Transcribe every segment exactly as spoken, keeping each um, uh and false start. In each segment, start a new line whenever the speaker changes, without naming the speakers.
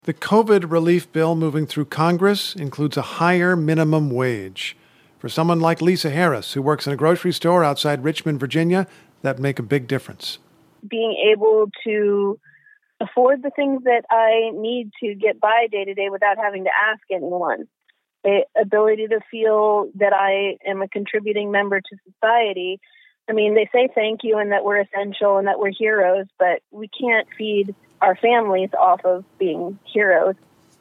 The COVID relief bill moving through Congress includes a higher minimum wage. For someone like Lisa Harris, who works in a grocery store outside Richmond, Virginia, that'd make a big difference.
Being able to afford the things that I need to get by day to day without having to ask anyone. The ability to feel that I am a contributing member to society. I mean, they say thank you and that we're essential and that we're heroes, but we can't feed our families off of being heroes.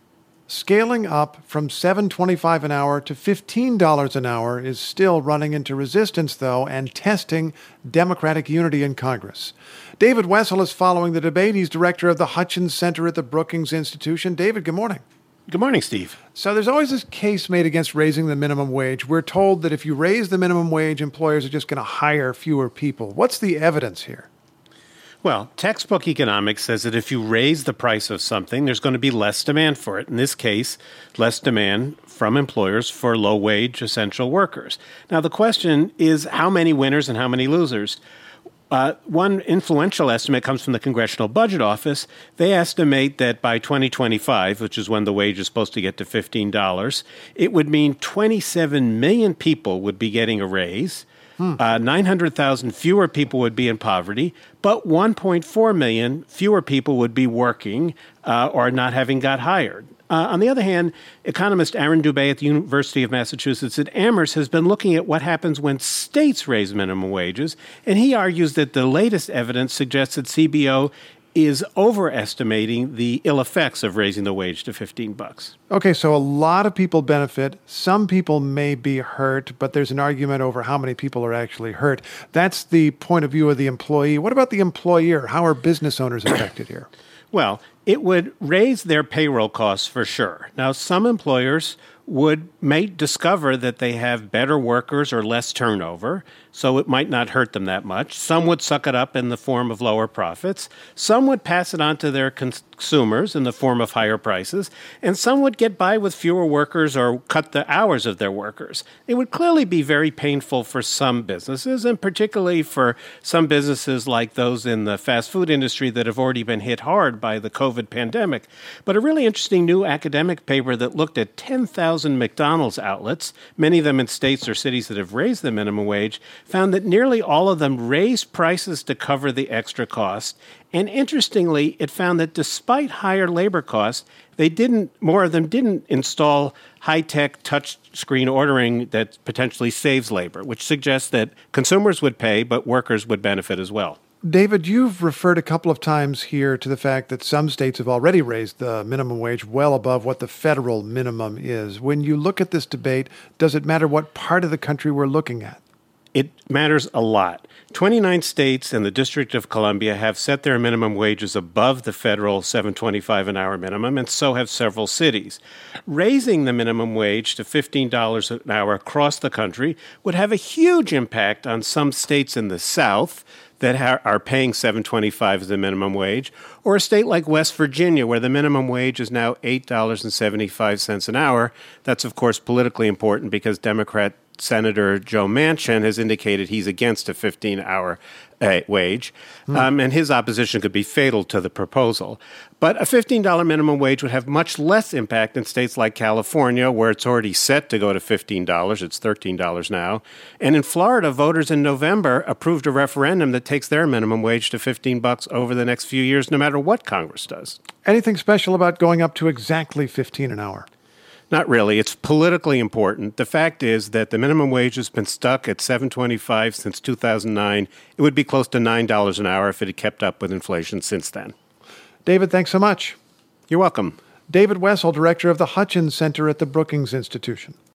Scaling up from seven dollars and twenty-five cents an hour to fifteen dollars an hour is still running into resistance, though, and testing Democratic unity in Congress. David Wessel is following the debate. He's director of the Hutchins Center at the Brookings Institution. David, good morning.
Good morning, Steve.
So there's always this case made against raising the minimum wage. We're told that if you raise the minimum wage, employers are just going to hire fewer people. What's the evidence here?
Well, textbook economics says that if you raise the price of something, there's going to be less demand for it. In this case, less demand from employers for low-wage essential workers. Now, the question is how many winners and how many losers? Uh, one influential estimate comes from the Congressional Budget Office. They estimate that by twenty twenty-five, which is when the wage is supposed to get to fifteen dollars, it would mean twenty-seven million people would be getting a raise. Hmm. Uh, nine hundred thousand fewer people would be in poverty, but one point four million fewer people would be working uh, or not having got hired. Uh, on the other hand, economist Aaron Dubay at the University of Massachusetts at Amherst has been looking at what happens when states raise minimum wages, and he argues that the latest evidence suggests that C B O is overestimating the ill effects of raising the wage to fifteen bucks.
Okay, so a lot of people benefit. Some people may be hurt, but there's an argument over how many people are actually hurt. That's the point of view of the employee. What about the employer? How are business owners affected here?
Well, it would raise their payroll costs for sure. Now, some employers would may discover that they have better workers or less turnover, so it might not hurt them that much. Some would suck it up in the form of lower profits. Some would pass it on to their consumers in the form of higher prices. And some would get by with fewer workers or cut the hours of their workers. It would clearly be very painful for some businesses, and particularly for some businesses like those in the fast food industry that have already been hit hard by the COVID pandemic. But a really interesting new academic paper that looked at ten thousand McDonald's outlets, many of them in states or cities that have raised the minimum wage, found that nearly all of them raised prices to cover the extra cost. And interestingly, it found that despite higher labor costs, they didn't, more of them didn't install high-tech touch screen ordering that potentially saves labor, which suggests that consumers would pay, but workers would benefit as well.
David, you've referred a couple of times here to the fact that some states have already raised the minimum wage well above what the federal minimum is. When you look at this debate, does it matter what part of the country we're looking at?
It matters a lot. twenty-nine states and the District of Columbia have set their minimum wages above the federal seven dollars and twenty-five cents an hour minimum, and so have several cities. Raising the minimum wage to fifteen dollars an hour across the country would have a huge impact on some states in the South that ha- are paying seven dollars and twenty-five cents as the minimum wage, or a state like West Virginia, where the minimum wage is now eight dollars and seventy-five cents an hour. That's, of course, politically important because Democrat Senator Joe Manchin has indicated he's against a fifteen-hour uh, wage, mm. um, and his opposition could be fatal to the proposal. But a fifteen dollars minimum wage would have much less impact in states like California, where it's already set to go to fifteen dollars. It's thirteen dollars now. And in Florida, voters in November approved a referendum that takes their minimum wage to fifteen bucks over the next few years, no matter what Congress does.
Anything special about going up to exactly fifteen an hour?
Not really. It's politically important. The fact is that the minimum wage has been stuck at seven dollars and twenty-five cents since two thousand nine. It would be close to nine dollars an hour if it had kept up with inflation since then.
David, thanks so much.
You're welcome.
David Wessel, director of the Hutchins Center at the Brookings Institution.